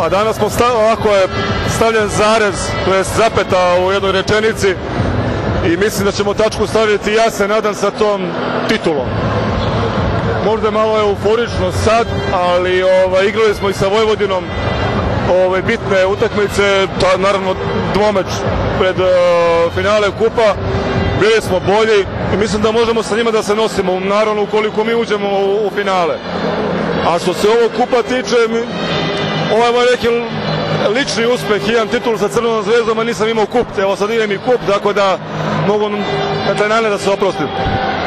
Pa danas smo ovako je stavljen zarez, to je zapeta u jednoj rečenici i mislim da ćemo tačku staviti, ja se nadam, sa tom titulom. Možda malo je euforično sad, ali igrali smo i sa Vojvodinom bitne utakmice, naravno dvomeč pred finale kupa, bili smo bolji i mislim da možemo sa njima da se nosimo, naravno ukoliko mi uđemo u finale. A što se ovog kupa tiče, ovo je moj neki lični uspeh, jedan titul sa Crvenom zvezdom, a nisam imao kup, evo sad idem i kup, tako da mogu na taj način da se oprostim.